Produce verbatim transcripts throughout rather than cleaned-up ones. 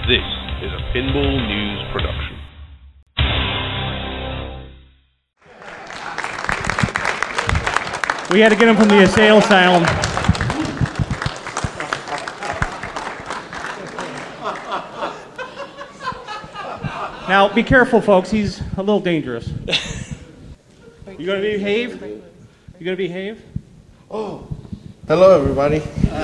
This is a Pinball News production. We had to get him from the assail asylum. Now, be careful, folks. He's a little dangerous. You gonna behave? You gonna behave? Oh, hello, everybody.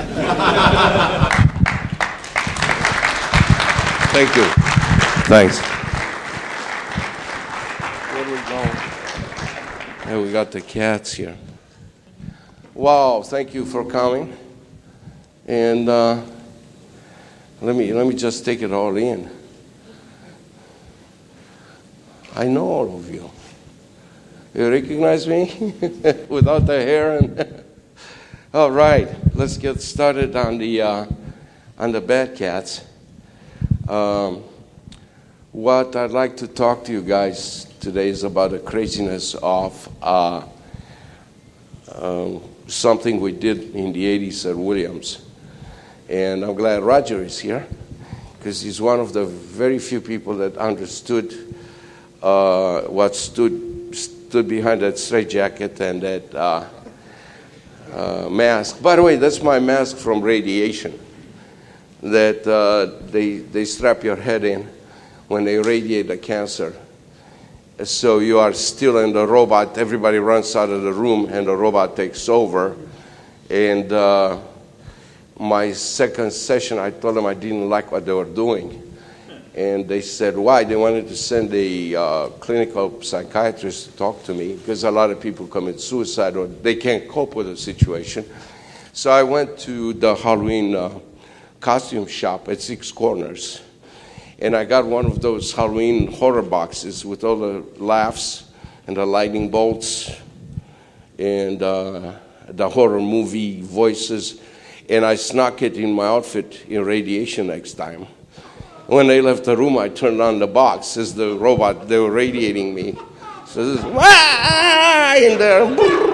Thank you. Thanks. Where we going? Hey, we got the cats here. Wow, thank you for coming. And uh, let me let me just take it all in. I know all of you. You recognize me without the hair? And all right, let's get started on the uh, on the bad cats. Um, what I'd like to talk to you guys today is about the craziness of uh, um, something we did in the eighties at Williams. And I'm glad Roger is here because he's one of the very few people that understood uh, what stood stood behind that straitjacket and that uh, uh, mask. By the way, that's my mask from radiation that uh, they, they strap your head in when they radiate the cancer. So you are still in the robot. Everybody runs out of the room, and the robot takes over. And uh, my second session, I told them I didn't like what they were doing. And they said, why? They wanted to send a uh, clinical psychiatrist to talk to me because a lot of people commit suicide or they can't cope with the situation. So I went to the Halloween uh, costume shop at Six Corners. And I got one of those Halloween horror boxes with all the laughs and the lightning bolts and uh, the horror movie voices. And I snuck it in my outfit in radiation next time. When they left the room, I turned on the box as the robot, they were radiating me. So this is, Wah! in there.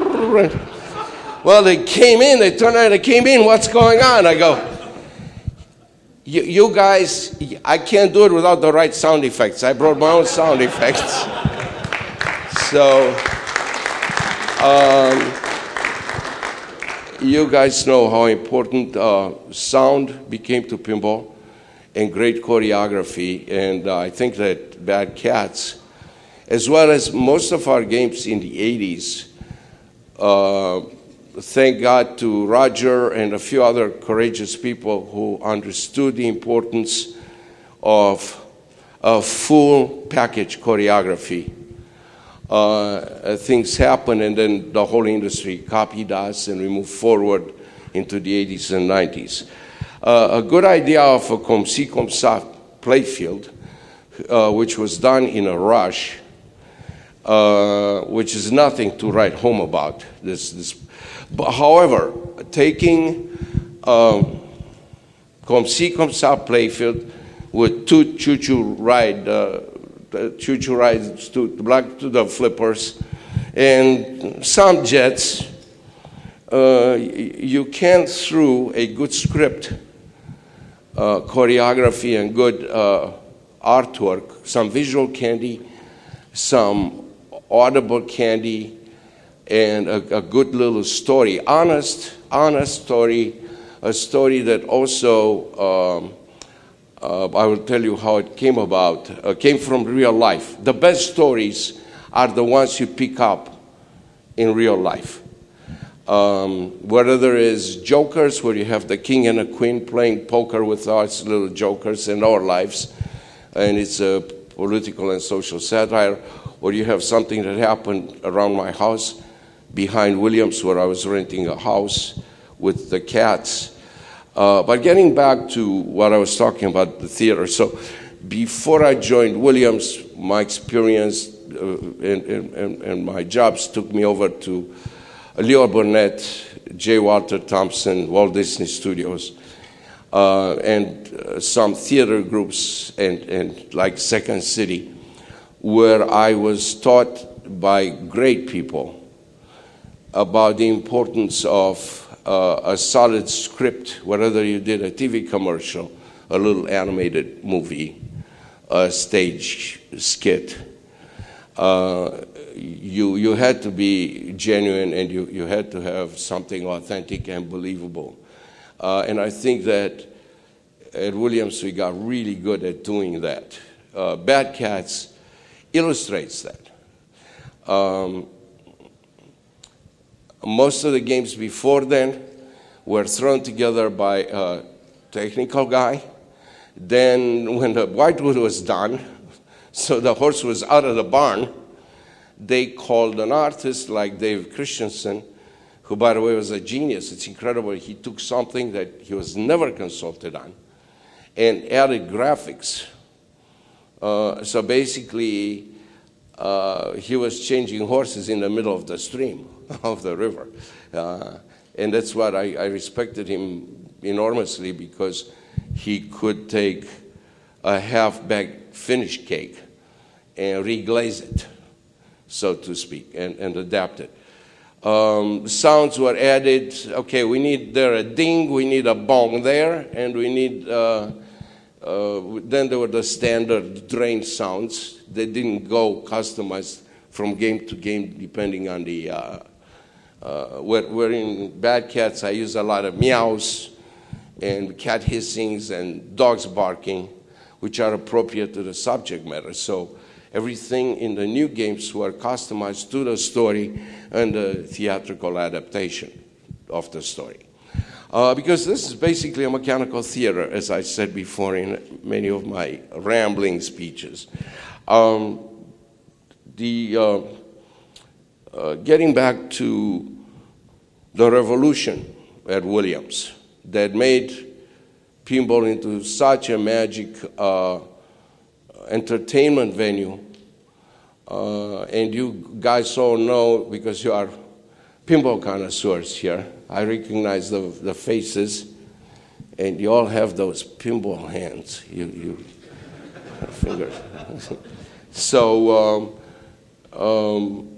Well, they came in, they turned on, they came in, what's going on? I go, You, you guys, I can't do it without the right sound effects. I brought my own sound effects. So, um, you guys know how important uh, sound became to pinball and great choreography. And uh, I think that Bad Cats, as well as most of our games in the eighties, uh, thank God to Roger and a few other courageous people who understood the importance of a full package choreography. Uh, things happen and then the whole industry copied us and we moved forward into the eighties and nineties. Uh, a good idea of a comme ci comme ça playfield, uh, which was done in a rush, uh, which is nothing to write home about. This, this But however, taking um, comme ci comme ça playfield with two choo-choo ride, uh, choo-choo rides to black to the flippers, and some jets, uh, you can through a good script, uh, choreography, and good uh, artwork, some visual candy, some audible candy, and a, a good little story, honest, honest story, a story that also, um, uh, I will tell you how it came about, uh, came from real life. The best stories are the ones you pick up in real life. Um, whether there is jokers, where you have the king and the queen playing poker with us little jokers in our lives, and it's a political and social satire, or you have something that happened around my house, behind Williams, where I was renting a house with the cats. Uh, but getting back to what I was talking about, the theater. So before I joined Williams, my experience uh, and, and, and my jobs took me over to Leo Burnett, J. Walter Thompson, Walt Disney Studios, uh, and uh, some theater groups and, and like Second City, where I was taught by great people about the importance of uh, a solid script, whether you did a T V commercial, a little animated movie, a stage skit. Uh, you you had to be genuine, and you, you had to have something authentic and believable. Uh, and I think that at Williams we got really good at doing that. Uh, Bad Cats illustrates that. Um, most of the games before then were thrown together by a technical guy. Then when the whitewood was done, so the horse was out of the barn, they called an artist like Dave Christensen, who, by the way, was a genius. It's incredible. He took something that he was never consulted on and added graphics. Uh, so basically, uh, he was changing horses in the middle of the stream, of the river. Uh, and that's what I, I respected him enormously, because he could take a half-baked finished cake and reglaze it, so to speak, and, and adapt it. Um, sounds were added. Okay, we need there a ding, we need a bong there, and we need, uh, uh, then there were the standard drain sounds. They didn't go customized from game to game depending on the, uh, uh, where, where in Bad Cats I use a lot of meows and cat hissings and dogs barking, which are appropriate to the subject matter. So everything in the new games were customized to the story and the theatrical adaptation of the story. Uh, because this is basically a mechanical theater, as I said before in many of my rambling speeches. Um, the uh, uh, getting back to the revolution at Williams that made pinball into such a magic uh, entertainment venue, uh, and you guys all know, because you are pinball connoisseurs here, I recognize the, the faces, and you all have those pinball hands, you, you fingers. So um, um,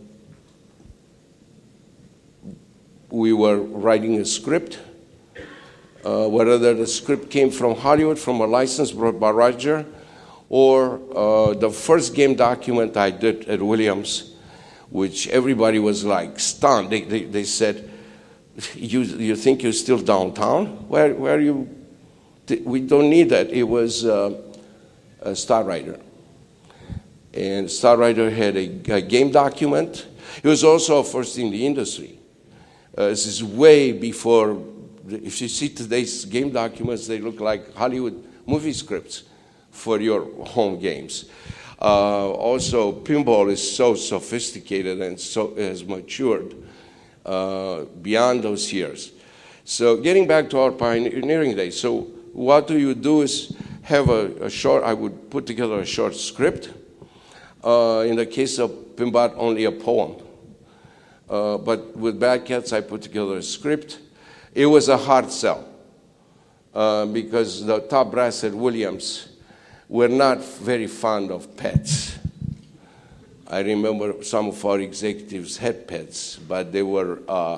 we were writing a script, uh, whether the script came from Hollywood, from a license brought by Roger, or uh, the first game document I did at Williams, which everybody was like stunned. They, they, they said, you, you think you're still downtown? Where, where you? We don't need that. It was uh, a Star Rider. And Star Rider had a, a game document. It was also first in the industry. Uh, this is way before, if you see today's game documents, they look like Hollywood movie scripts for your home games. Uh, also, pinball is so sophisticated and so has matured uh, beyond those years. So getting back to our pioneering days, so what do you do is have a, a short, I would put together a short script. Uh, in the case of Pinbot, only a poem. Uh, but with Bad Cats, I put together a script. It was a hard sell uh, because the top brass at Williams were not very fond of pets. I remember some of our executives had pets, but they were uh,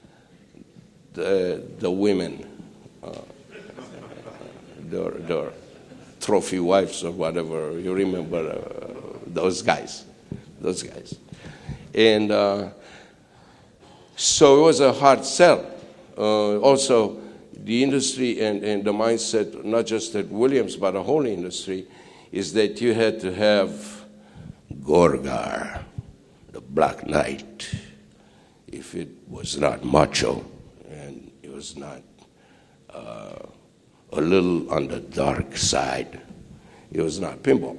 the, the women, uh, their, their trophy wives or whatever. You remember uh, those guys, those guys. And uh, so it was a hard sell. Uh, also, the industry and, and the mindset, not just at Williams, but the whole industry, is that you had to have Gorgar, the Black Knight. If it was not macho and it was not uh, a little on the dark side, it was not pinball.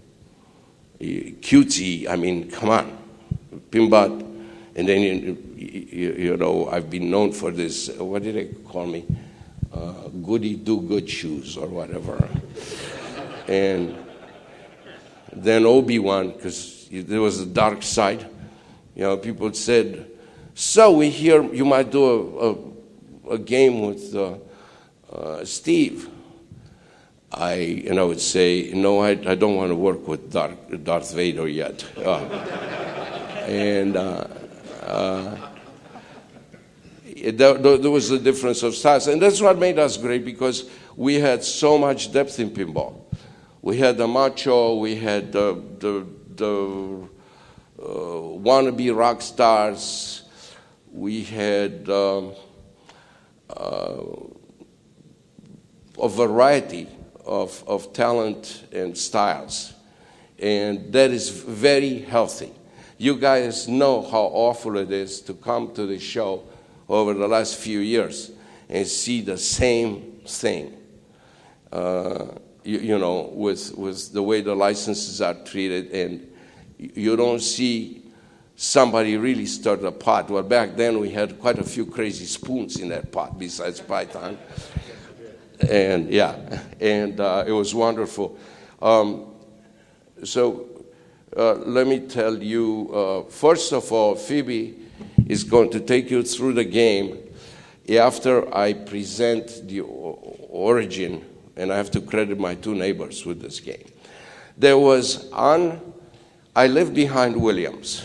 Cutesy, I mean, come on, Pinbot. And then, you, you, you know, I've been known for this, what did they call me? Uh, goody do-good shoes or whatever. And then Obi-Wan, because there was a dark side. You know, people said, so we hear you might do a, a, a game with uh, uh, Steve. I, and I would say, no, I, I don't want to work with Darth, Darth Vader yet. Uh, and uh, uh, there, there was a difference of styles. And that's what made us great, because we had so much depth in pinball. We had the macho, we had the, the, the uh, wannabe rock stars, we had um, uh, a variety of, of talent and styles. And that is very healthy. You guys know how awful it is to come to the show over the last few years and see the same thing. Uh, you, you know, with, with the way the licenses are treated, and you don't see somebody really stir the pot. Well, back then we had quite a few crazy spoons in that pot besides Python. And yeah, and uh, it was wonderful. Um, so uh, let me tell you, uh, first of all, Phoebe is going to take you through the game after I present the origin, and I have to credit my two neighbors with this game. There was on, I lived behind Williams.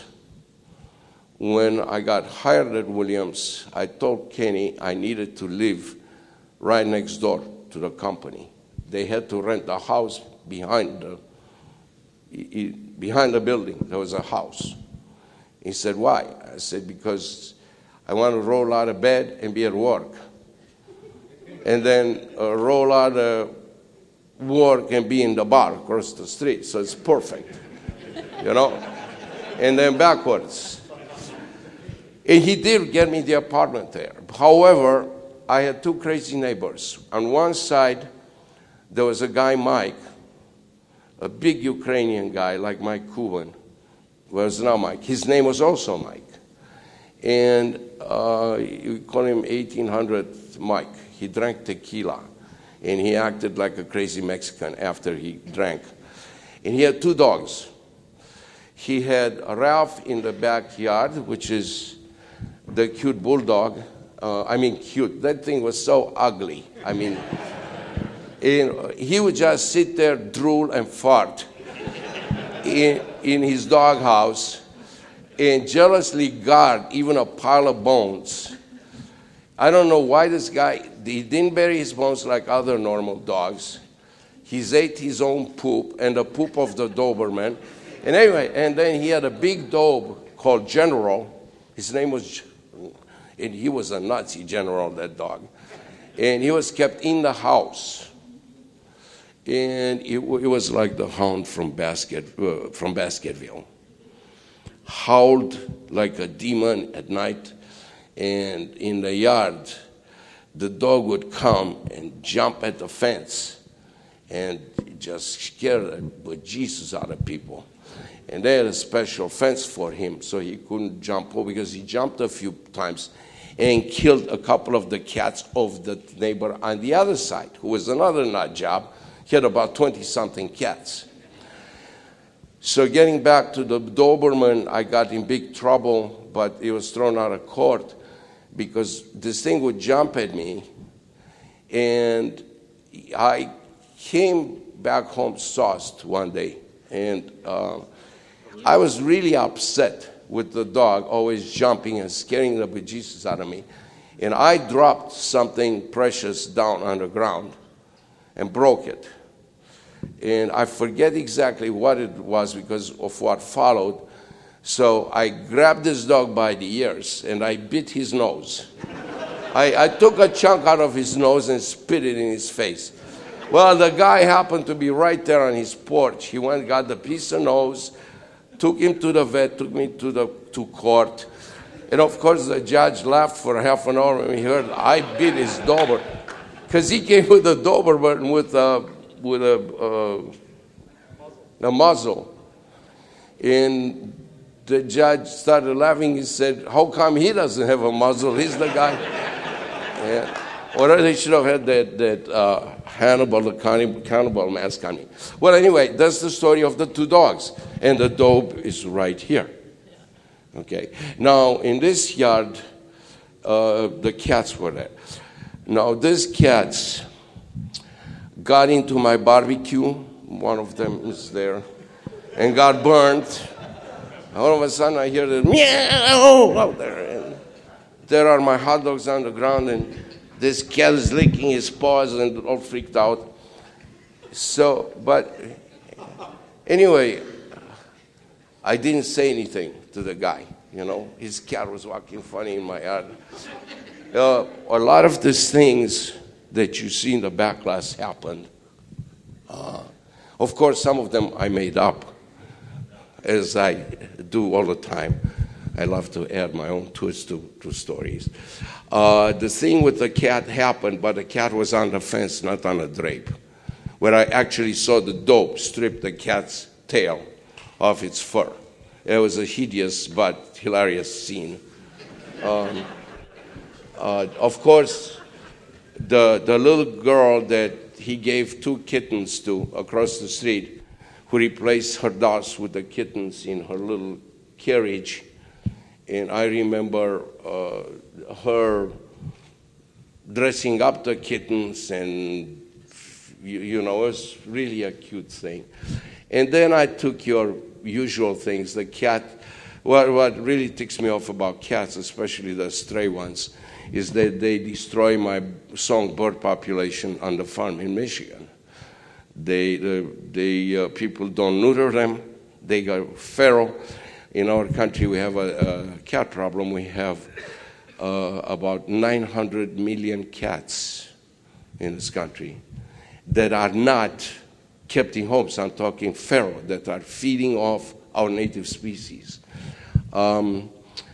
When I got hired at Williams, I told Kenny I needed to live right next door to the company. They had to rent a house behind the, behind the building. There was a house. He said, why? I said, because I want to roll out of bed and be at work. And then uh, roll out of work and be in the bar across the street. So it's perfect, you know? And then backwards. And he did get me the apartment there. However, I had two crazy neighbors. On one side, there was a guy, Mike, a big Ukrainian guy like Mike Kuban, was now Mike. His name was also Mike. And uh, you call him eighteen hundred Mike. He drank tequila, and he acted like a crazy Mexican after he drank. And he had two dogs. He had Ralph in the backyard, which is the cute bulldog. Uh, I mean, cute. That thing was so ugly. I mean, and he would just sit there, drool, and fart in, in his doghouse and jealously guard even a pile of bones. I don't know why this guy, he didn't bury his bones like other normal dogs. He ate his own poop and the poop of the Doberman. And anyway, and then he had a big dog called General. His name was, and he was a Nazi general, that dog. And he was kept in the house. And it, it was like the hound from, Basket, uh, from Baskerville. Howled like a demon at night. And in the yard, the dog would come and jump at the fence and just scare the bejesus out of people. And they had a special fence for him, so he couldn't jump over, because he jumped a few times and killed a couple of the cats of the neighbor on the other side, who was another nut job. He had about twenty-something cats. So getting back to the Doberman, I got in big trouble, but he was thrown out of court because this thing would jump at me. And I came back home sauced one day, and uh, I was really upset with the dog always jumping and scaring the bejesus out of me. And I dropped something precious down on the ground and broke it. And I forget exactly what it was because of what followed. So I grabbed this dog by the ears and I bit his nose. I, I took a chunk out of his nose and spit it in his face. Well, the guy happened to be right there on his porch. He went and got the piece of nose, took him to the vet, took me to the to court. And of course, the judge laughed for half an hour when he heard I bit his Doberman. Because he came with a Doberman with a, with a, uh, a muzzle. And the judge started laughing. He said, how come he doesn't have a muzzle? He's the guy. Yeah. Or they should have had that, that uh, Hannibal, the cannibal, cannibal mask on me. Well, anyway, that's the story of the two dogs. And the dog is right here. Okay. Now, in this yard, uh, the cats were there. Now, these cats got into my barbecue. One of them is there. And got burned. All of a sudden, I hear the meow out there. And there are my hot dogs on the ground, and this cat is licking his paws and all freaked out. So, but anyway, I didn't say anything to the guy, you know. His cat was walking funny in my yard. Uh, a lot of these things that you see in the back glass happened. Uh, of course, some of them I made up, as I do all the time. I love to add my own twist to, to stories. Uh, the thing with the cat happened, but the cat was on the fence, not on a drape, where I actually saw the dope strip the cat's tail off its fur. It was a hideous but hilarious scene. Um, uh, of course, the, the little girl that he gave two kittens to across the street, who replaced her dolls with the kittens in her little carriage. And I remember uh, her dressing up the kittens, and, you, you know, it was really a cute thing. And then I took your usual things, the cat. What, what really ticks me off about cats, especially the stray ones, is that they destroy my songbird population on the farm in Michigan. They, the, the uh, people don't neuter them. They go feral. In our country, we have a, a cat problem. We have uh, about nine hundred million cats in this country that are not kept in homes. I'm talking feral, that are feeding off our native species. Um,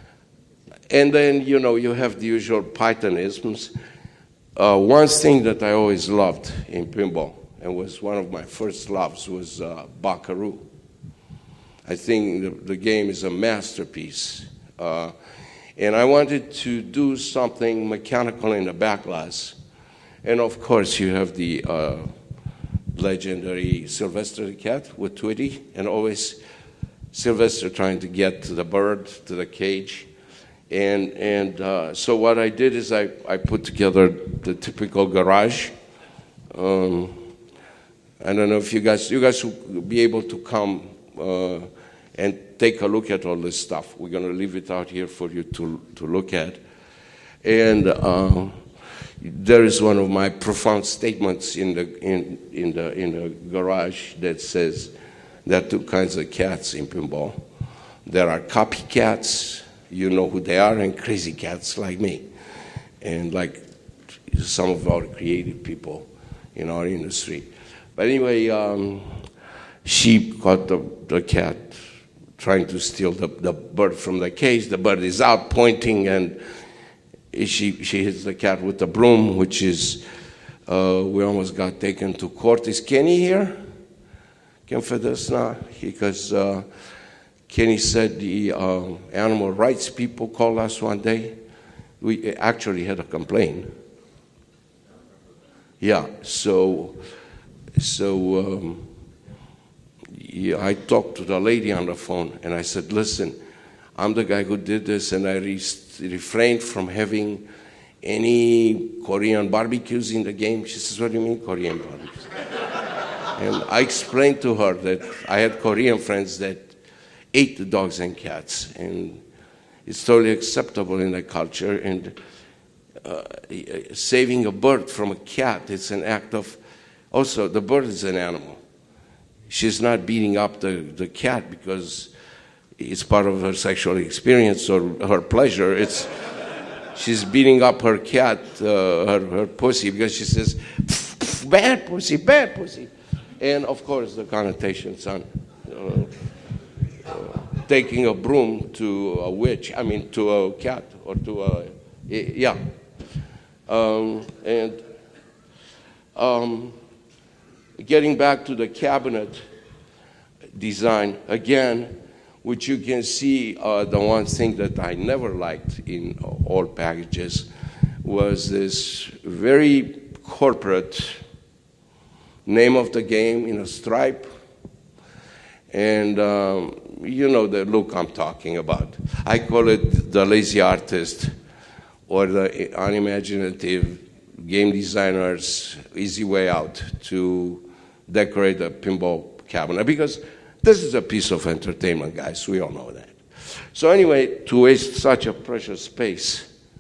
and then, you know, you have the usual Pythonisms. Uh, one thing that I always loved in pinball, and was one of my first loves, was uh, Buckaroo. I think the, the game is a masterpiece. Uh, and I wanted to do something mechanical in the back glass. And of course, you have the uh, legendary Sylvester the cat with Tweety, and always Sylvester trying to get to the bird, to the cage. And, and uh, so what I did is I, I put together the typical garage. Um, I don't know if you guys, you guys will be able to come uh, and take a look at all this stuff. We're going to leave it out here for you to, to look at. And uh, there is one of my profound statements in the, in, in, the, in the garage that says there are two kinds of cats in pinball. There are copycats, you know who they are, and crazy cats like me, and like some of our creative people in our industry. But anyway, um, she caught the, the cat trying to steal the, the bird from the cage. The bird is out pointing, and she she hits the cat with the broom, which is, uh, we almost got taken to court. Is Kenny here? Ken Fedesna? Because uh, Kenny said the uh, animal rights people called us one day. We actually had a complaint. Yeah, so... So um, yeah, I talked to the lady on the phone, and I said, listen, I'm the guy who did this, and I re- refrained from having any Korean barbecues in the game. She says, what do you mean Korean barbecues? And I explained to her that I had Korean friends that ate the dogs and cats, and it's totally acceptable in the culture, and uh, saving a bird from a cat, it's an act of... Also, the bird is an animal. She's not beating up the, the cat because it's part of her sexual experience or her pleasure. It's she's beating up her cat, uh, her, her pussy, because she says, pff, pff, bad pussy, bad pussy. And, of course, the connotations on uh, uh, taking a broom to a witch, I mean, to a cat or to a, yeah. Um, and... Um, Getting back to the cabinet design, again, which you can see, uh, the one thing that I never liked in all packages was this very corporate name of the game in a stripe. And um, you know the look I'm talking about. I call it the lazy artist or the unimaginative game designer's easy way out to decorate a pinball cabinet, because this is a piece of entertainment, guys. We all know that. So anyway, to waste such a precious space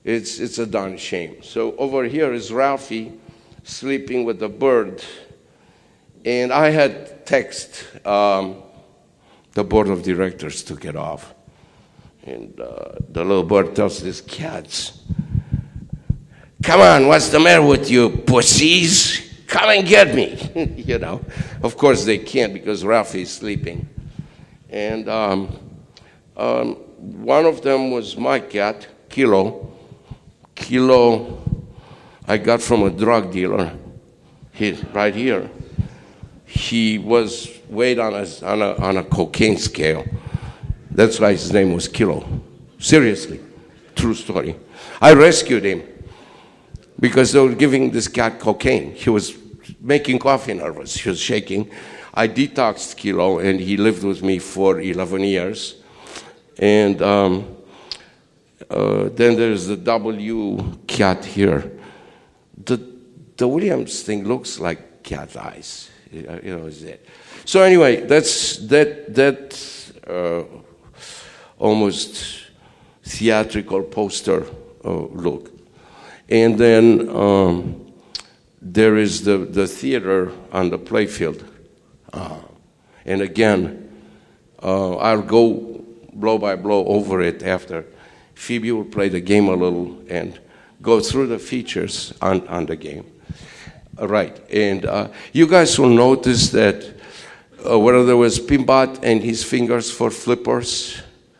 It's, it's a darn shame. So over here is Ralphie sleeping with the bird. And I had text um, the board of directors to get off. And uh, the little bird tells these cats, "Come on, what's the matter with you, pussies? Come and get me." You know, of course they can't because Ralphie is sleeping. And um, um, one of them was my cat, Kilo. Kilo I got from a drug dealer, he, right here. He was weighed on a, on, a, on a cocaine scale. That's why his name was Kilo. Seriously, true story. I rescued him because they were giving this cat cocaine. He was making Coffee nervous. He was shaking. I detoxed Kilo, and he lived with me for eleven years. And um, uh, then there's the W cat here. The, the Williams thing looks like cat eyes. You know, is it? So anyway, that's that that uh, almost theatrical poster uh, look. And then um, there is the, the theater on the playfield. Uh, and again, uh, I'll go blow by blow over it after. Phoebe will play the game a little and go through the features on, on the game. All right, and uh, you guys will notice that uh, whether there was Pimbot and his fingers for flippers,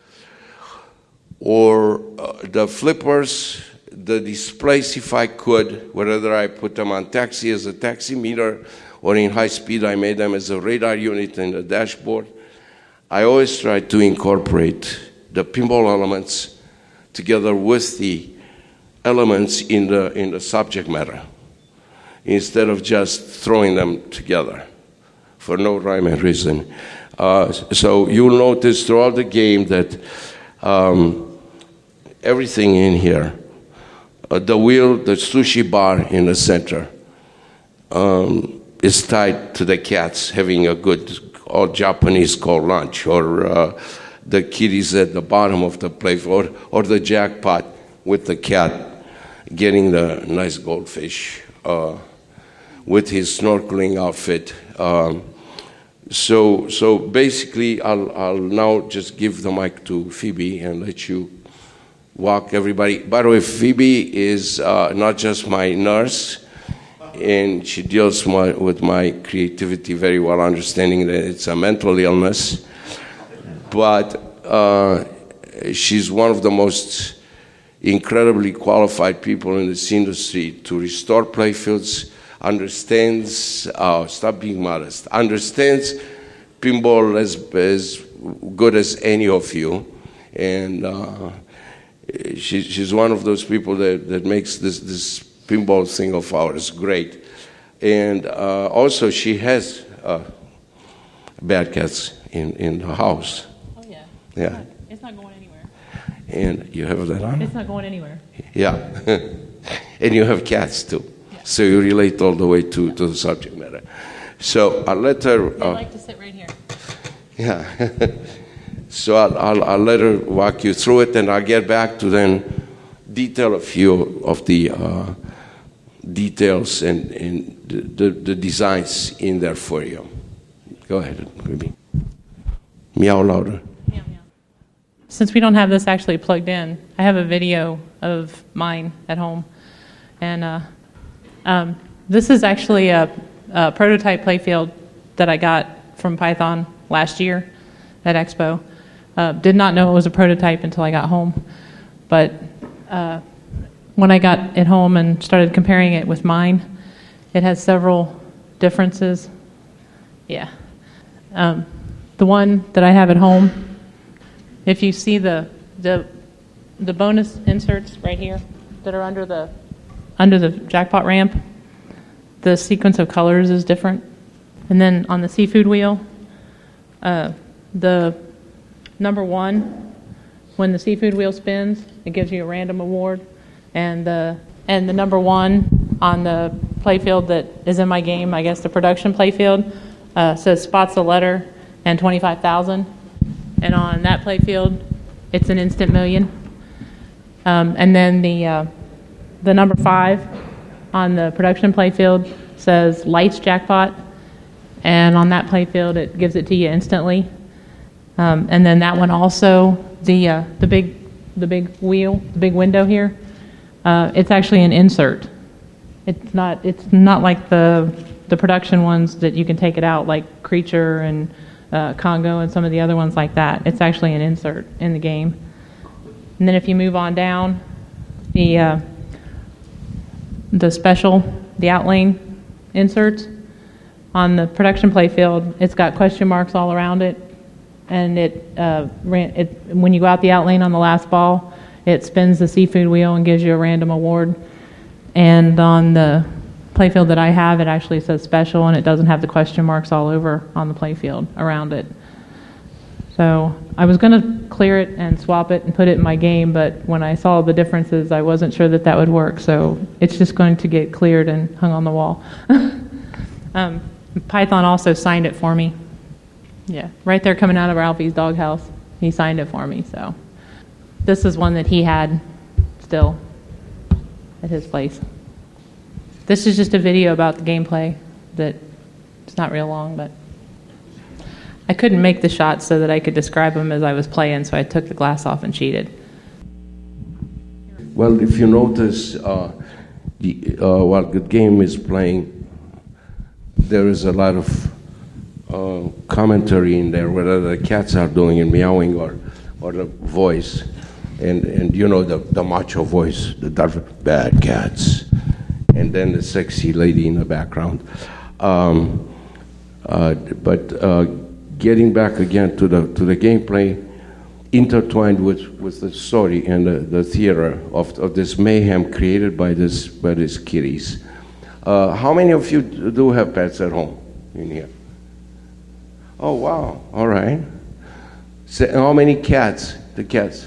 or uh, the flippers, the displays, if I could, whether I put them on taxi as a taximeter or in high speed, I made them as a radar unit in the dashboard. I always try to incorporate the pinball elements together with the elements in the in the subject matter, instead of just throwing them together for no rhyme and reason. Uh, so you'll notice throughout the game that um, everything in here, uh, the wheel, the sushi bar in the center, um, is tied to the cats having a good, all Japanese called lunch, or uh, the kitties at the bottom of the plate, or, or the jackpot with the cat getting the nice goldfish uh, with his snorkeling outfit. Um, so, so basically, I'll, I'll now just give the mic to Phoebe and let you walk everybody. By the way, Phoebe is uh, not just my nurse, and she deals my, with my creativity very well, understanding that it's a mental illness. But uh, she's one of the most incredibly qualified people in this industry to restore playfields, understands, uh, stop being modest, understands pinball as, as good as any of you. And uh, she, she's one of those people that, that makes this, this pinball thing of ours great. And uh, also she has uh, bad cats in, in the house. Oh, yeah. Yeah. It's not going anywhere. And you have that on? It's not going anywhere. Yeah. And you have cats too. Yeah. So you relate all the way to, to the subject matter. So I'll let her... They Uh, like to sit right here. yeah. So I'll, I'll, I'll let her walk you through it, and I'll get back to then detail a few of the uh, details and, and the, the, the designs in there for you. Go ahead, baby. Meow louder. Meow, meow. Since we don't have this actually plugged in, I have a video of mine at home. And uh, um, this is actually a, a prototype playfield that I got from Python last year at Expo. Uh, did not know it was a prototype until I got home. But uh, when I got it home and started comparing it with mine, it has several differences. Yeah. Um, the one that I have at home, if you see the the the bonus inserts right here that are under the under the jackpot ramp, the sequence of colors is different. And then on the seafood wheel, uh, the number one, when the seafood wheel spins, it gives you a random award. And the and the number one on the playfield that is in my game, I guess the production playfield, uh, says spots a letter and twenty-five thousand. And on that playfield, it's an instant million. Um, and then the uh, the number five on the production playfield says Lights Jackpot, and on that playfield it gives it to you instantly. Um, and then that one also, the uh, the big the big wheel, the big window here, uh, it's actually an insert. It's not it's not like the the production ones that you can take it out, like Creature and uh, Congo and some of the other ones like that. It's actually an insert in the game. And then if you move on down, the uh, the special, the outlane inserts on the production playfield, it's got question marks all around it, and it, uh, ran, it when you go out the outlane on the last ball, it spins the seafood wheel and gives you a random award. And on the playfield that I have, it actually says special, and it doesn't have the question marks all over on the playfield around it. So I was going to clear it and swap it and put it in my game, but when I saw the differences, I wasn't sure that that would work. So it's just going to get cleared and hung on the wall. um, Python also signed it for me. Yeah, right there coming out of Ralphie's doghouse. He signed it for me. So this is one that he had still at his place. This is just a video about the gameplay that it's not real long, but I couldn't make the shots so that I could describe them as I was playing, so I took the glass off and cheated. Well, if you notice, uh, the, uh, while the game is playing, there is a lot of uh, commentary in there, whether the cats are doing it, meowing, or, or the voice. And, and you know, the, the macho voice, the bad cats. And then the sexy lady in the background. Um, uh, but uh, getting back again to the to the gameplay, intertwined with, with the story and the, the theater of, of this mayhem created by this by these kitties. Uh, how many of you do have pets at home in here? Oh wow! All right. So how many cats? The cats.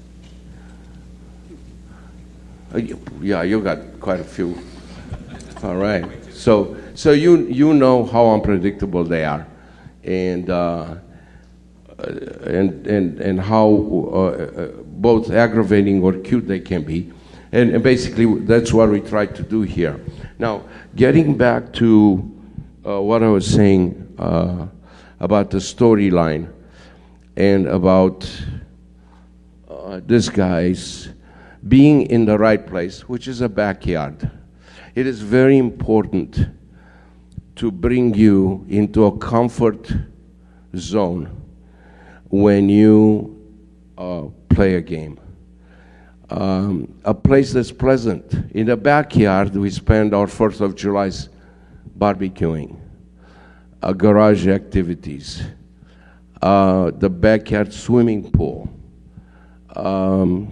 Uh, yeah, you got quite a few. All right. So so you you know how unpredictable they are, and uh, and and and how uh, both aggravating or cute they can be, and, and basically that's what we try to do here. Now, getting back to uh, what I was saying uh, about the storyline and about uh, this guy's being in the right place, which is a backyard. It is very important to bring you into a comfort zone when you uh, play a game. Um, a place that's pleasant. In the backyard, we spend our fourth of July's barbecuing, uh, garage activities, uh, the backyard swimming pool. Um,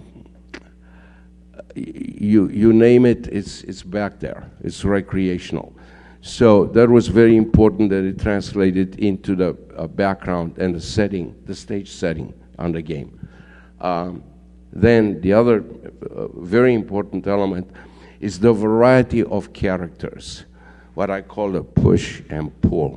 You you name it, it's it's back there. It's recreational. So that was very important that it translated into the uh, background and the setting, the stage setting on the game. Um, then the other uh, very important element is the variety of characters, what I call a push and pull.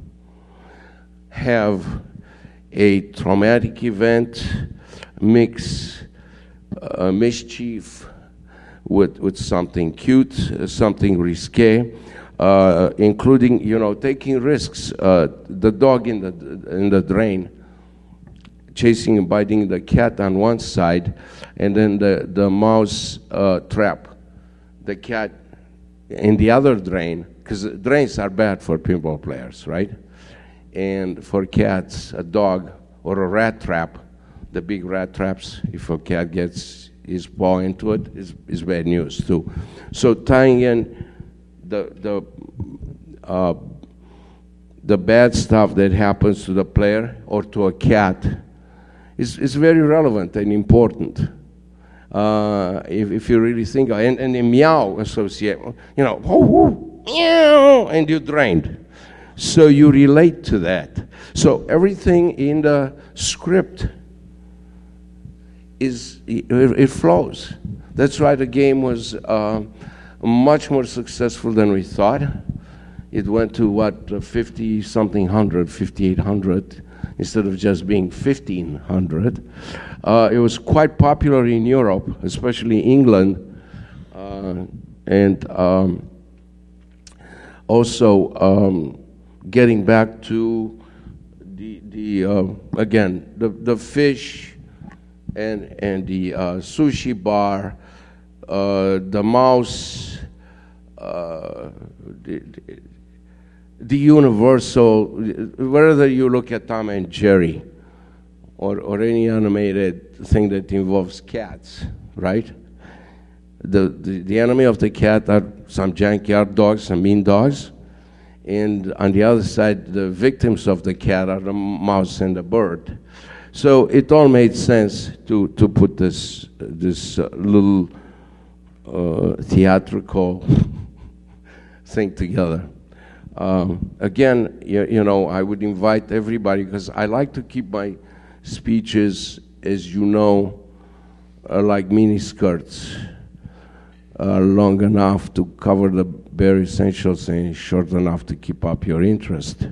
Have a traumatic event, mix uh, mischief, With, with something cute, uh, something risque, uh, including, you know, taking risks. Uh, the dog in the in the drain, chasing and biting the cat on one side, and then the the mouse uh, trap, the cat in the other drain, because drains are bad for pinball players, right? And for cats, a dog or a rat trap, the big rat traps. If a cat gets his paw into it is, is bad news too. So tying in the the uh, the bad stuff that happens to the player or to a cat is is very relevant and important. Uh, if if you really think of it. And and the meow associate, you know, whoo, whoo, meow, and you're drained. So you relate to that. So everything in the script is it, it flows. That's why the game was uh, much more successful than we thought. It went to what fifty something hundred, fifty-eight hundred instead of just being fifteen hundred. Uh, it was quite popular in Europe, especially England, uh, and um, also um, getting back to the, the uh, again, the, the fish and, and the uh, sushi bar, uh, the mouse, uh, the, the universal, whether you look at Tom and Jerry or, or any animated thing that involves cats, right? The, the, the enemy of the cat are some junkyard dogs, some mean dogs. And on the other side, the victims of the cat are the mouse and the bird. So it all made sense to, to put this, this uh, little uh, theatrical thing together. Um, again, you, you know, I would invite everybody, because I like to keep my speeches, as you know, uh, like mini skirts. Uh, long enough to cover the bare essentials and short enough to keep up your interest.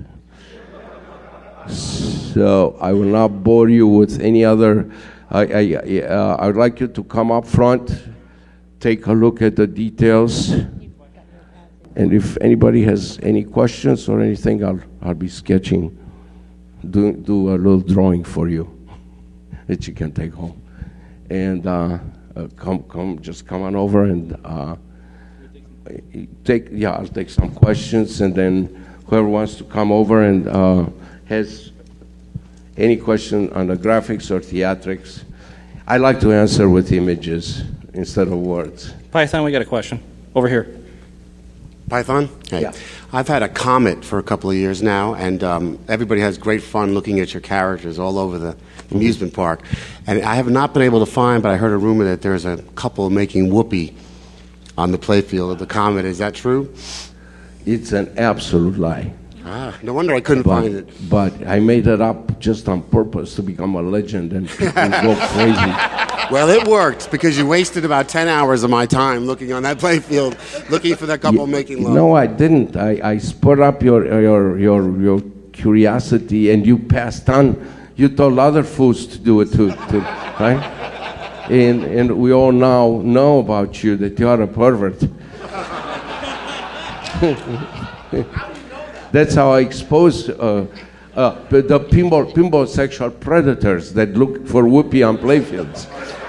So I will not bore you with any other. I, I, uh, I would like you to come up front, take a look at the details, and if anybody has any questions or anything, I'll, I'll be sketching, do, do a little drawing for you that you can take home. And uh, Uh, come, come, just come on over and uh, take, yeah, I'll take some questions, and then whoever wants to come over and uh, has any question on the graphics or theatrics, I like to answer with images instead of words. Python, we got a question. Over here. Python? Hey. Yeah. I've had a Comet for a couple of years now, and um, everybody has great fun looking at your characters all over the amusement park. And I have not been able to find, but I heard a rumor that there's a couple making whoopee on the playfield of the Comet. Is that true? It's an absolute lie. Ah, no wonder I couldn't But, find it. but I made it up just on purpose to become a legend and, and go crazy. Well, it worked, because you wasted about ten hours of my time looking on that playfield, looking for that couple You- making love. No, I didn't. I, I spurred up your, your, your, your curiosity, and you passed on. You told other fools to do it too, too right? And, and we all now know about you that you are a pervert. That's how I expose uh, uh, the pinball, pinball sexual predators that look for whoopee on playfields.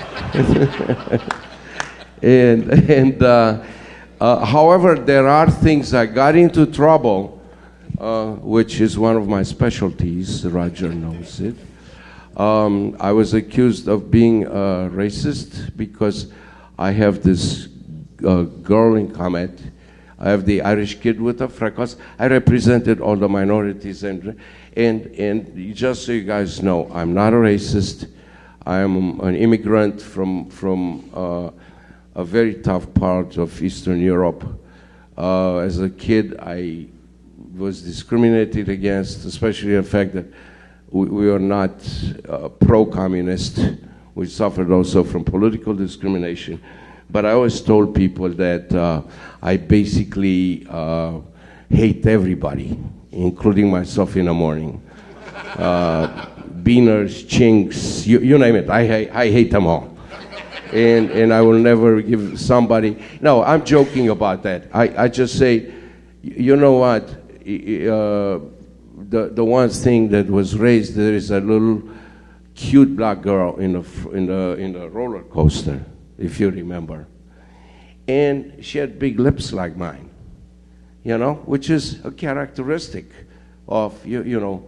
and and uh, uh, however, there are things. I got into trouble, uh, which is one of my specialties. Roger knows it. Um, I was accused of being a racist because I have this uh, girl in Comet. I have the Irish kid with the freckles. I represented all the minorities, and and and just so you guys know, I'm not a racist. I am an immigrant from from uh, a very tough part of Eastern Europe. Uh, as a kid, I was discriminated against, especially the fact that we, we are not uh, pro-communist. We suffered also from political discrimination. But I always told people that uh, I basically uh, hate everybody, including myself in the morning. Uh, beaners, chinks, you, you name it. I, I, I hate them all. And, and I will never give somebody... No, I'm joking about that. I, I just say, you know what? Uh, the, the one thing that was raised, there is a little cute black girl in the, in the, in the roller coaster, if you remember. And she had big lips like mine, you know, which is a characteristic of, you, you know,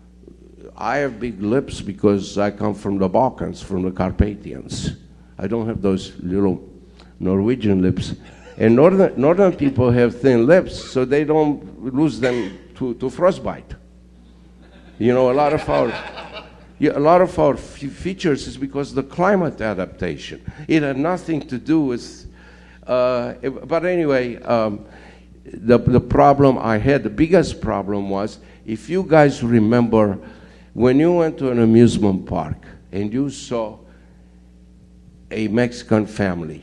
I have big lips because I come from the Balkans, from the Carpathians. I don't have those little Norwegian lips. And northern, northern people have thin lips, so they don't lose them to, to frostbite. You know, a lot of our... Yeah, a lot of our f features is because of the climate adaptation. It had nothing to do with, uh, but anyway, um, the, the problem I had, the biggest problem was, if you guys remember, when you went to an amusement park and you saw a Mexican family,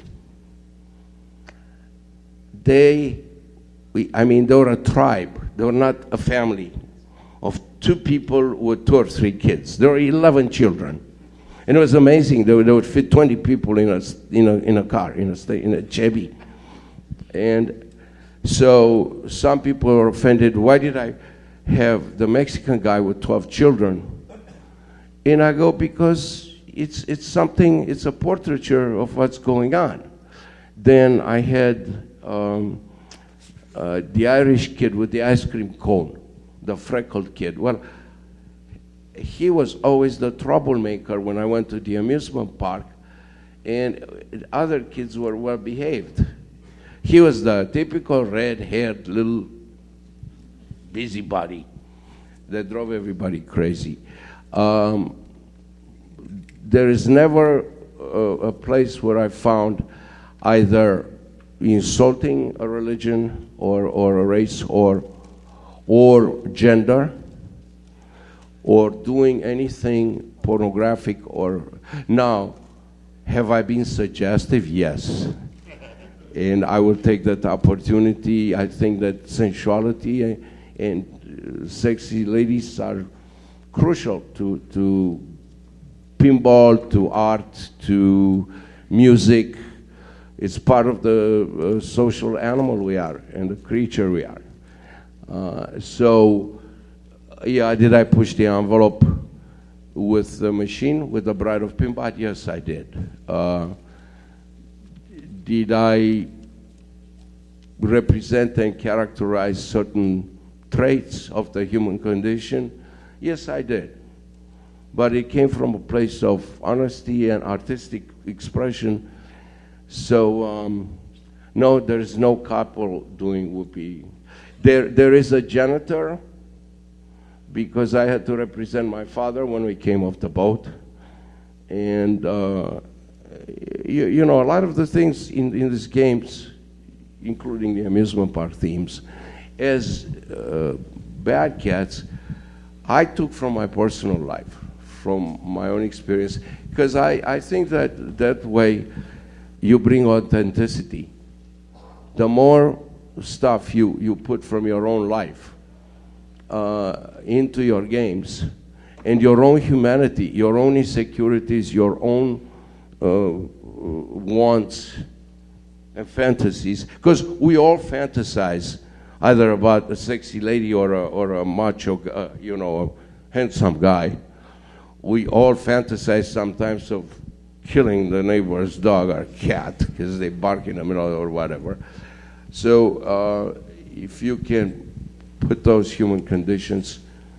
they, we, I mean, they were a tribe. They were not a family of two people with two or three kids. There were eleven children. And it was amazing. They would, they would fit twenty people in a, in a, in a car, in a, in a Chevy. And so some people were offended. Why did I have the Mexican guy with twelve children? And I go, because it's, it's something, it's a portraiture of what's going on. Then I had um, uh, the Irish kid with the ice cream cone, the freckled kid. Well, he was always the troublemaker when I went to the amusement park, and other kids were well behaved. He was the typical red-haired little busybody that drove everybody crazy. Um, there is never a, a place where I found either insulting a religion or, or a race or, or gender, or doing anything pornographic. Or now, have I been suggestive? Yes. And I will take that opportunity. I think that sensuality and, and uh, sexy ladies are crucial to, to pinball, to art, to music. It's part of the uh, social animal we are and the creature we are. Uh, so, yeah, did I push the envelope with the machine, with the Bride of Pinbot? Yes, I did. Uh, did I represent and characterize certain traits of the human condition? Yes, I did. But it came from a place of honesty and artistic expression. So, um, no, there is no couple doing whoopee. There, there is a janitor, because I had to represent my father when we came off the boat. And, uh, you, you know, a lot of the things in, in these games, including the amusement park themes, as uh, bad cats, I took from my personal life, from my own experience, because I, I think that that way you bring authenticity. The more stuff you, you put from your own life uh, into your games, and your own humanity, your own insecurities, your own uh, wants and fantasies, because we all fantasize either about a sexy lady or a, or a macho, uh, you know, a handsome guy. We all fantasize sometimes of killing the neighbor's dog or cat because they bark in the middle or whatever. So uh, if you can put those human conditions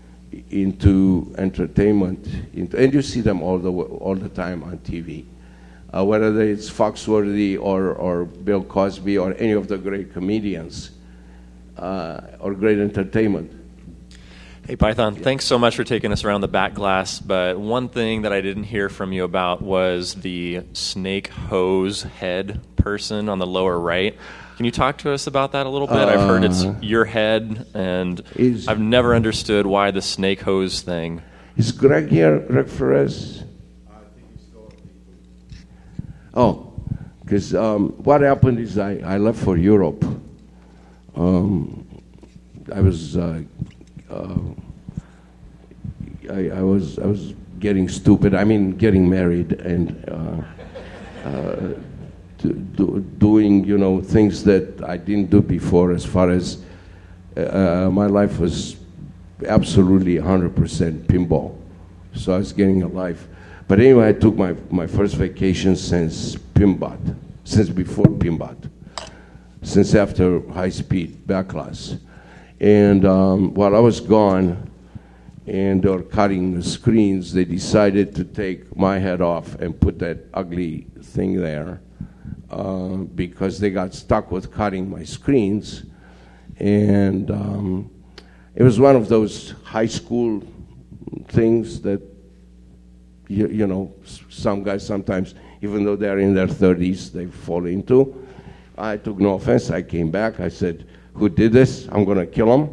into entertainment, into, and you see them all the all the time on T V, uh, whether it's Foxworthy or, or Bill Cosby or any of the great comedians, uh, or great entertainment. Hey, Python, thanks so much for taking us around the back glass, but one thing that I didn't hear from you about was the snake hose head person on the lower right. Can you talk to us about that a little bit? Uh, I've heard it's your head, and is, I've never understood why the snake hose thing. Is Greg here, Greg Perez? I think he's still Oh, because um, what happened is I, I left for Europe. Um, I was... Uh, Uh, I, I was I was getting stupid. I mean, getting married and uh, uh, do, do, doing you know things that I didn't do before. As far as uh, my life was absolutely one hundred percent pinball, so I was getting a life. But anyway, I took my my first vacation since Pinbot, since before Pinbot, since after high speed back class. And um, while I was gone and they were cutting the screens, they decided to take my head off and put that ugly thing there uh, because they got stuck with cutting my screens. And um, it was one of those high school things that, you, you know, some guys sometimes, even though they're in their thirties, they fall into. I took no offense. I came back. I said, who did this? I'm going to kill him.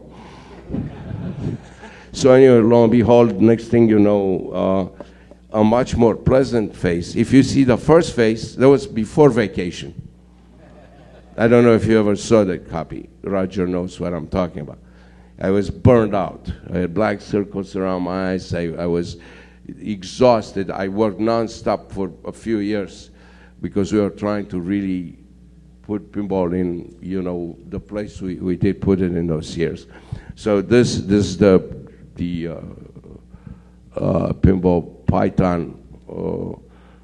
So anyway, lo and behold, next thing you know, uh, a much more pleasant face. If you see the first face, that was before vacation. I don't know if you ever saw that copy. Roger knows what I'm talking about. I was burned out. I had black circles around my eyes. I, I was exhausted. I worked nonstop for a few years because we were trying to really put pinball in, you know, the place we, we did put it in those years. So this this is the the uh, uh, pinball Python, uh,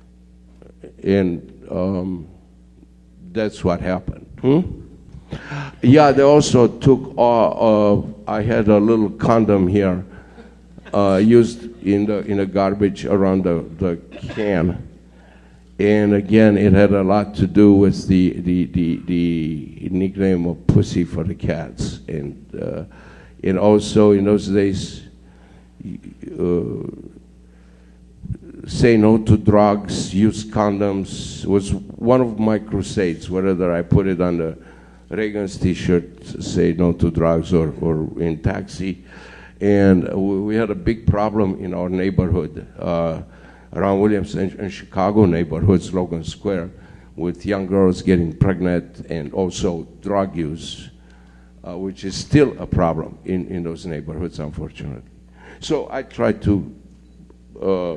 and um, that's what happened. Hmm? Yeah, they also took. Uh, uh, I had a little condom here, uh, used in the in the garbage around the, the can, and again, it had a lot to do with the the the, the nickname of pussy for the cats, and uh, and also in those days, uh, say no to drugs, use condoms was one of my crusades. Whether I put it on the Reagan's T-shirt, say no to drugs, or, or in taxi. And we had a big problem in our neighborhood, uh, around Williams and, and Chicago neighborhoods, Logan Square, with young girls getting pregnant and also drug use, uh, which is still a problem in, in those neighborhoods, unfortunately. So I try to uh,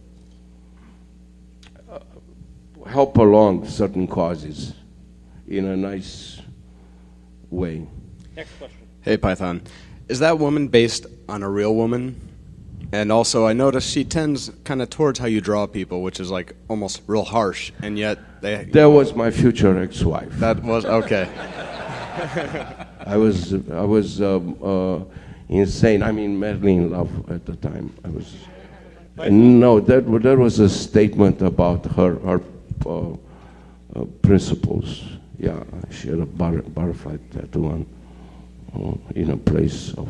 help along certain causes in a nice way. Next question. Hey, Python. Is that woman based on a real woman? And also, I noticed she tends kind of towards how you draw people, which is like almost real harsh, and yet they... That was my future ex-wife. That was, okay. I was, I was um, uh, insane. I mean, madly in love at the time. I was... No, that, that was a statement about her, her uh, uh, principles. Yeah, she had a butter, butterfly tattoo on, uh, in a place of...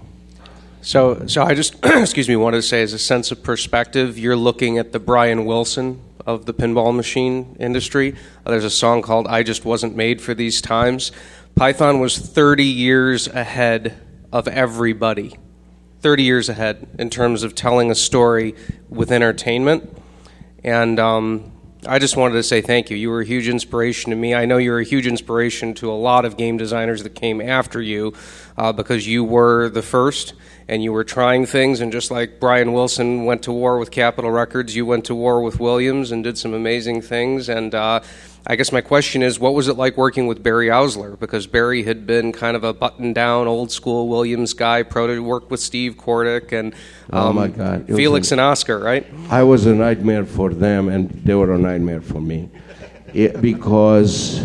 So, so I just, excuse me, wanted to say as a sense of perspective, you're looking at the Brian Wilson of the pinball machine industry. Uh, there's a song called I Just Wasn't Made for These Times. Python was thirty years ahead of everybody. thirty years ahead in terms of telling a story with entertainment. And um, I just wanted to say thank you. You were a huge inspiration to me. I know you were a huge inspiration to a lot of game designers that came after you uh, because you were the first and you were trying things. And just like Brian Wilson went to war with Capitol Records, you went to war with Williams and did some amazing things. And uh, I guess my question is, what was it like working with Barry Ausler? Because Barry had been kind of a button-down, old-school Williams guy, pro worked with Steve Kordick and um, oh my God. Felix a, and Oscar, right? I was a nightmare for them, and they were a nightmare for me. It, because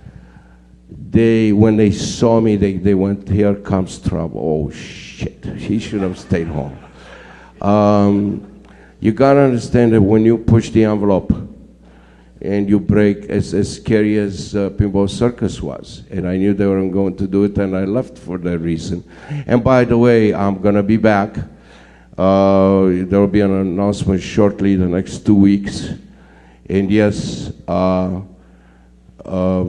they, when they saw me, they, they went, here comes trouble. Oh, shit, he should have stayed home. Um, you got to understand that when you push the envelope, and you break, as, as scary as uh, Pinball Circus was. And I knew they weren't going to do it, and I left for that reason. And by the way, I'm going to be back. Uh, there will be an announcement shortly, the next two weeks. And yes, uh, uh,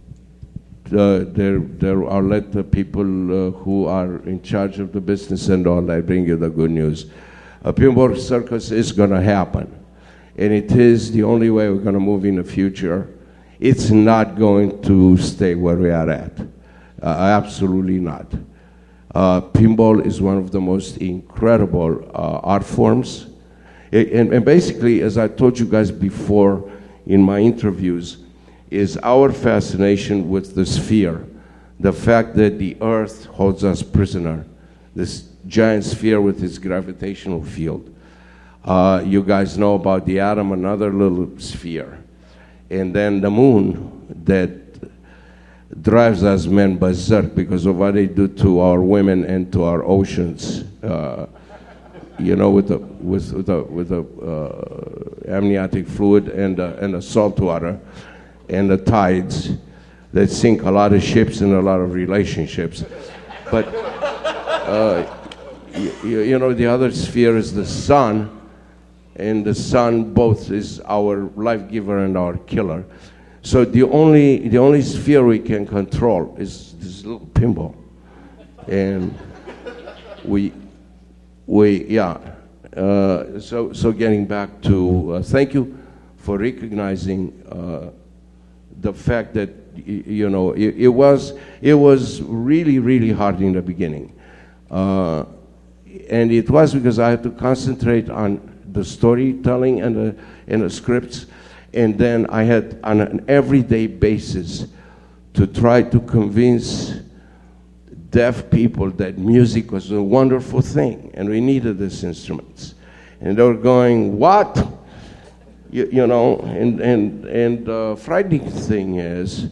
the, there, there are let the people uh, who are in charge of the business and all, I bring you the good news. A Pinball Circus is going to happen. And it is the only way we're going to move in the future. It's not going to stay where we are at. Uh, absolutely not. Uh, pinball is one of the most incredible uh, art forms. It, and, and basically, as I told you guys before in my interviews, is our fascination with the sphere, the fact that the Earth holds us prisoner, this giant sphere with its gravitational field. Uh, you guys know about the atom, another little sphere. And then the moon that drives us men berserk because of what they do to our women and to our oceans. Uh, you know, with the with with the, with the uh, amniotic fluid and the, and the salt water and the tides that sink a lot of ships and a lot of relationships. But uh, you, you know, the other sphere is the sun. And the sun both is our life giver and our killer. So the only the only sphere we can control is this little pinball. And we we yeah. Uh, so so getting back to uh, thank you for recognizing uh, the fact that y you know it, it was it was really really hard in the beginning. Uh, and it was because I had to concentrate on the storytelling and the, and the scripts, and then I had on an everyday basis to try to convince deaf people that music was a wonderful thing and we needed these instruments. And they were going, what? You, you know, and, and, and the frightening thing is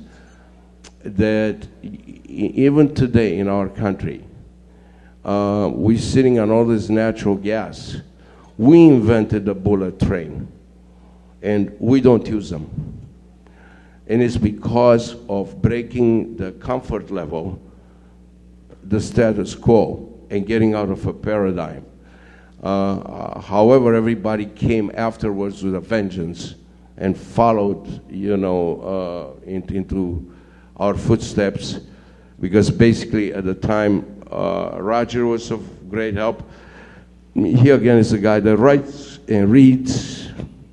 that even today in our country, uh, we're sitting on all this natural gas. We invented the bullet train, and we don't use them. And it's because of breaking the comfort level, the status quo, and getting out of a paradigm. Uh, however, everybody came afterwards with a vengeance and followed, you know, uh, in, into our footsteps, because basically at the time, uh, Roger was of great help. He again is a guy that writes and reads,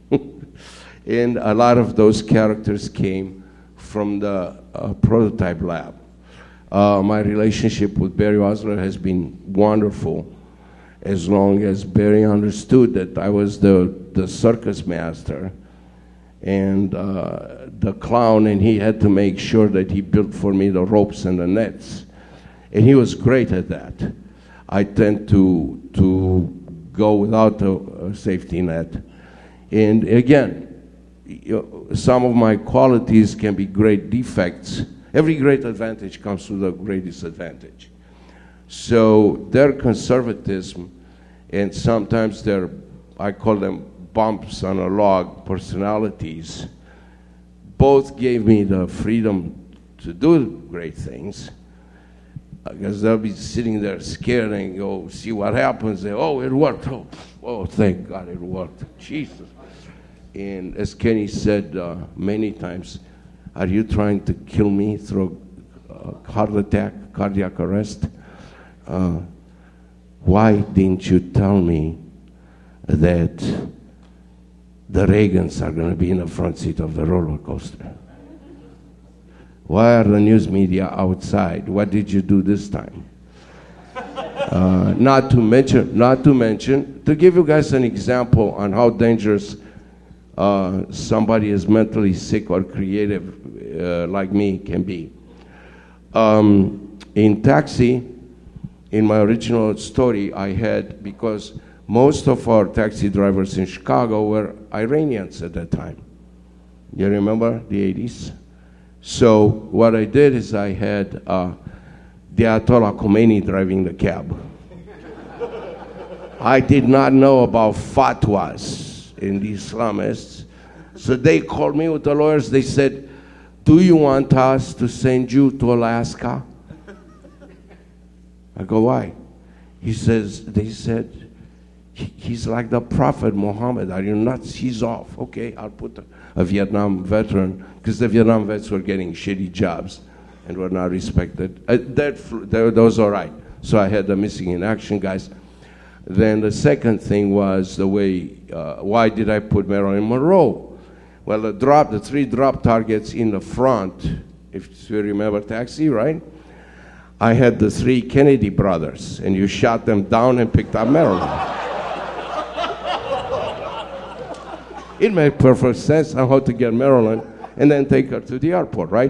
and a lot of those characters came from the uh, prototype lab. Uh, my relationship with Barry Osler has been wonderful, as long as Barry understood that I was the, the circus master and uh, the clown, and he had to make sure that he built for me the ropes and the nets. And he was great at that. I tend to, to go without a, a safety net. And again, you know, some of my qualities can be great defects. Every great advantage comes with a great disadvantage. So their conservatism, and sometimes their, I call them bumps on a log personalities, both gave me the freedom to do great things, because they'll be sitting there scared and go see what happens. They, oh, it worked. Oh, oh, thank God it worked. Jesus. And as Kenny said uh, many times, are you trying to kill me through a heart attack, cardiac arrest? Uh, why didn't you tell me that the Reagans are going to be in the front seat of the roller coaster? Why are the news media outside? What did you do this time? Uh, not to mention, not to mention, to give you guys an example on how dangerous uh, somebody is mentally sick or creative uh, like me can be. Um, in Taxi, in my original story, I had, because most of our taxi drivers in Chicago were Iranians at that time. You remember the eighties? So what I did is I had uh, the Ayatollah Khomeini driving the cab. I did not know about fatwas in the Islamists. So they called me with the lawyers. They said, do you want us to send you to Alaska? I go, why? He says, they said, he's like the Prophet Muhammad. Are you nuts? He's off. Okay, I'll put a, a Vietnam veteran, because the Vietnam vets were getting shitty jobs and were not respected. Uh, that, that, that was all right. So I had the missing in action guys. Then the second thing was the way, uh, why did I put Marilyn Monroe? Well, the drop, the three drop targets in the front, if you remember Taxi, right? I had the three Kennedy brothers, and you shot them down and picked up Marilyn. It made perfect sense on how to get Marilyn and then take her to the airport, right?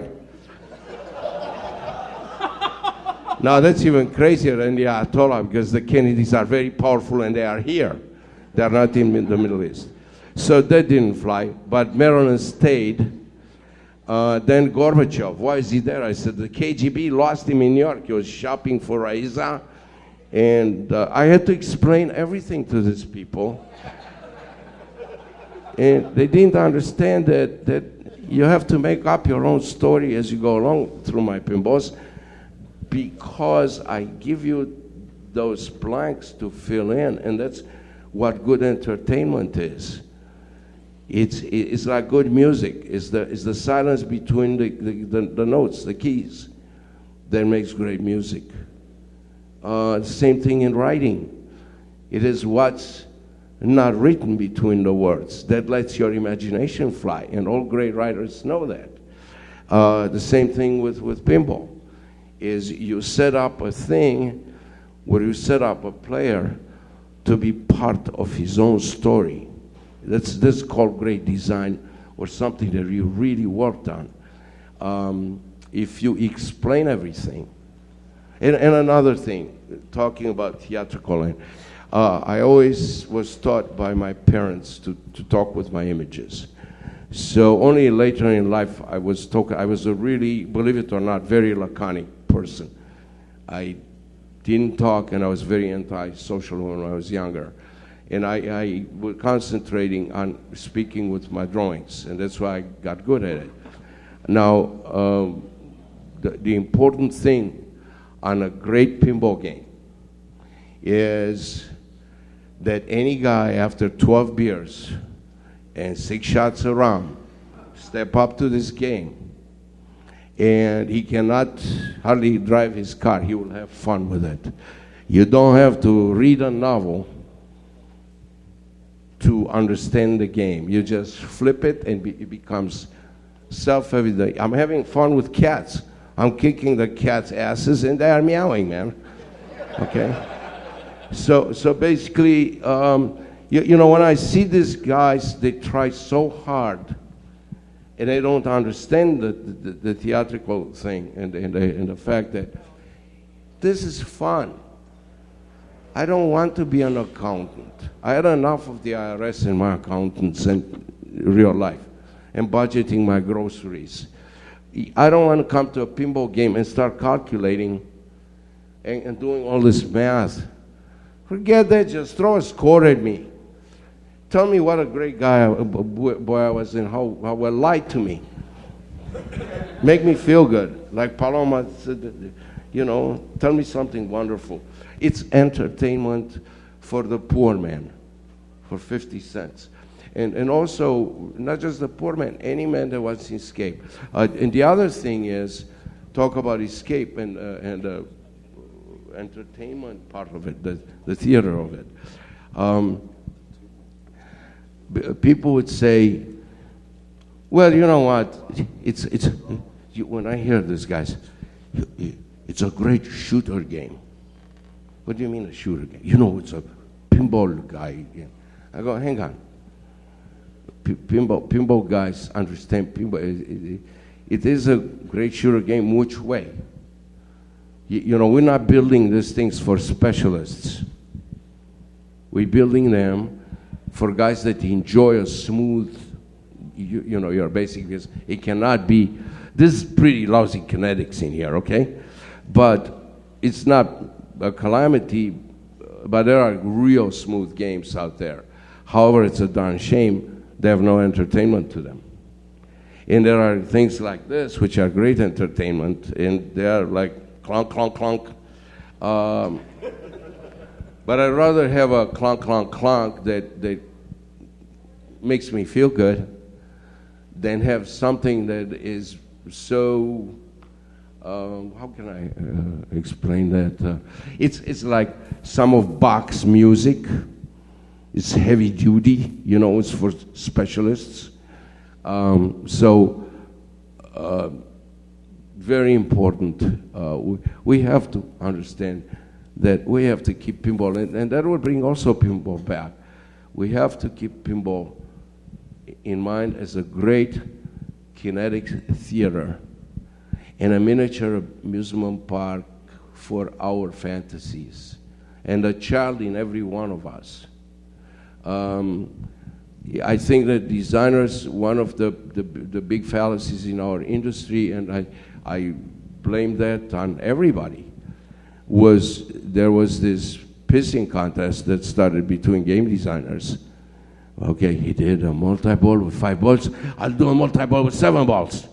Now that's even crazier than the Ayatollah, because the Kennedys are very powerful and they are here. They are not in the Middle East. So that didn't fly, but Marilyn stayed. Uh, then Gorbachev, why is he there? I said, the K G B lost him in New York. He was shopping for Raisa. And uh, I had to explain everything to these people. And they didn't understand that, that you have to make up your own story as you go along through my pinballs, because I give you those blanks to fill in, and that's what good entertainment is. It's, it's like good music. It's the, it's the silence between the, the, the, the notes, the keys, that makes great music. Uh, the same thing in writing. It is what's not written between the words that lets your imagination fly, and all great writers know that. Uh, the same thing with, with pinball, is you set up a thing where you set up a player to be part of his own story. That's, that's called great design, or something that you really worked on. Um, if you explain everything. And, and another thing, talking about theatrical, uh, I always was taught by my parents to, to talk with my images. So only later in life I was talking, I was a really, believe it or not, very laconic person. I didn't talk, and I was very anti-social when I was younger. And I, I was concentrating on speaking with my drawings, and that's why I got good at it. Now, um, the, the important thing on a great pinball game is that any guy after twelve beers and six shots around step up to this game, and he cannot hardly drive his car. He will have fun with it. You don't have to read a novel to understand the game. You just flip it, and be, it becomes self-evident. I'm having fun with cats. I'm kicking the cats' asses, and they are meowing, man. Okay? So, so basically, um, you, you know, when I see these guys, they try so hard, and they don't understand the, the, the theatrical thing and, and, the, and the fact that this is fun. I don't want to be an accountant. I had enough of the I R S and my accountants in real life and budgeting my groceries. I don't want to come to a pinball game and start calculating and, and doing all this math. Forget that, just throw a score at me. Tell me what a great guy, boy I was, and how, how well lied to me. Make me feel good. Like Paloma said, you know, tell me something wonderful. It's entertainment for the poor man, for fifty cents. And, and also, not just the poor man, any man that wants to escape. Uh, and the other thing is, talk about escape and, uh, and uh, entertainment part of it, the, the theater of it. Um, people would say, well, you know what, it's, it's, you, when I hear this, guys, it's a great shooter game. What do you mean a shooter game? You know, it's a pinball guy game. I go, hang on. P- pinball, pinball guys understand pinball. It, it, it is a great shooter game. Which way? You, you know, we're not building these things for specialists. We're building them for guys that enjoy a smooth, you, you know, your basic. It cannot be. This is pretty lousy kinetics in here, okay? But it's not a calamity, but there are real smooth games out there. However, it's a darn shame they have no entertainment to them. And there are things like this, which are great entertainment, and they are like clunk, clunk, clunk. Um, but I'd rather have a clunk, clunk, clunk that, that makes me feel good than have something that is so, um, how can I uh, explain that? Uh, it's, it's like some of Bach's music. It's heavy duty, you know, it's for specialists. Um, so, uh, very important. Uh, we, we have to understand that we have to keep pinball, and, and that will bring also pinball back. We have to keep pinball in mind as a great kinetic theater and a miniature amusement park for our fantasies, and a child in every one of us. Um, I think that designers, one of the, the, the big fallacies in our industry, and I, I blame that on everybody, was there was this pissing contest that started between game designers. Okay, he did a multi-ball with five balls. I'll do a multi-ball with seven balls.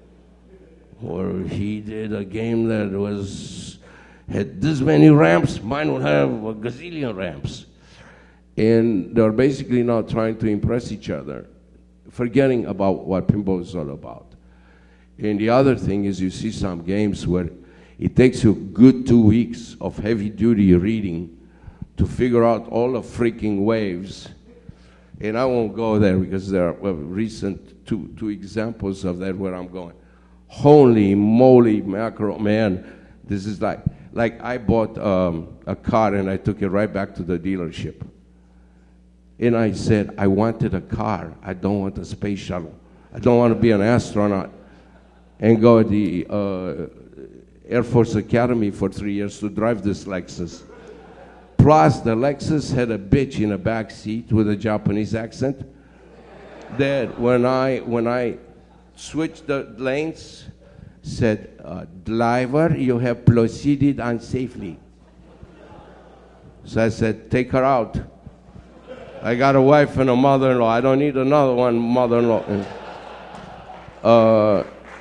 Or he did a game that was had this many ramps. Mine will have a gazillion ramps. And they're basically now trying to impress each other, forgetting about what pinball is all about. And the other thing is you see some games where it takes you a good two weeks of heavy-duty reading to figure out all the freaking waves. And I won't go there because there are recent two, two examples of that where I'm going. Holy moly, macro, man, this is like, Like I bought um, a car and I took it right back to the dealership. And I said, I wanted a car. I don't want a space shuttle. I don't want to be an astronaut and go to the uh, Air Force Academy for three years to drive this Lexus. Plus, the Lexus had a bitch in the back seat with a Japanese accent that when I, when I switched the lanes, said, uh, driver, you have proceeded unsafely. So I said, take her out. I got a wife and a mother-in-law. I don't need another one mother-in-law. Uh,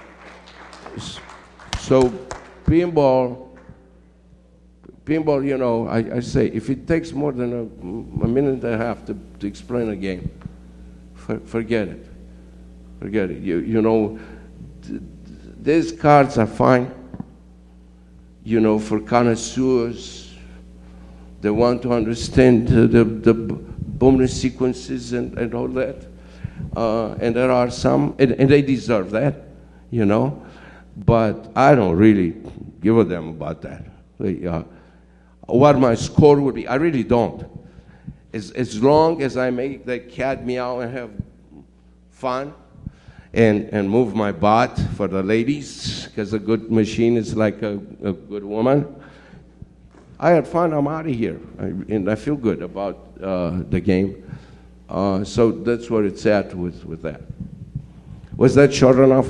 so pinball, pinball, you know, I, I say, if it takes more than a, a minute and a half to, to explain a game, for, forget it. Forget it. You, you know, th- these cards are fine, you know, for connoisseurs. They want to understand the, the, the bonus sequences and, and all that. Uh, and there are some, and, and they deserve that, you know. But I don't really give a damn about that. Uh, what my score would be, I really don't. As, as long as I make that cat meow and have fun and, and move my butt for the ladies, because a good machine is like a, a good woman. I had fun, I'm out of here, I, and I feel good about uh, the game. Uh, so that's where it's at with, with that. Was that short enough?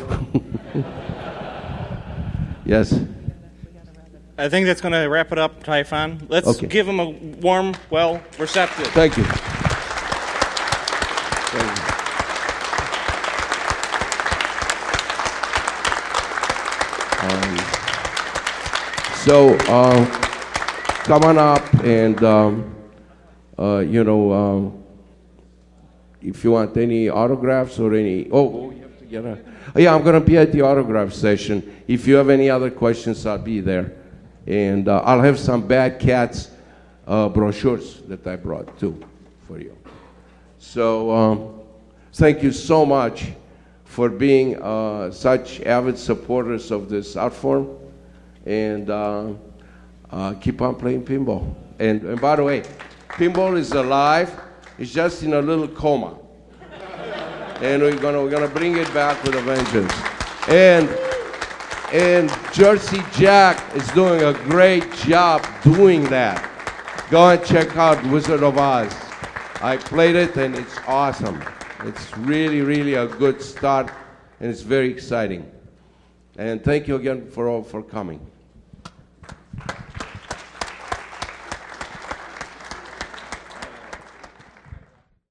Yes? I think that's going to wrap it up, Typhon. Let's Okay. give him a warm, well, receptive. Thank you. Um, so, uh, come on up and, um, uh, you know, um, if you want any autographs or any, oh, oh you have to get a, oh, yeah, I'm going to be at the autograph session. If you have any other questions, I'll be there. And uh, I'll have some Bad Cats uh, brochures that I brought, too, for you. So, um, thank you so much for being uh, such avid supporters of this art form. And uh, uh, keep on playing pinball. And, and by the way, pinball is alive. It's just in a little coma. And we're gonna we're gonna bring it back with a vengeance. And and Jersey Jack is doing a great job doing that. Go and check out Wizard of Oz. I played it and it's awesome. It's really, really a good start and it's very exciting. And thank you again for all for coming.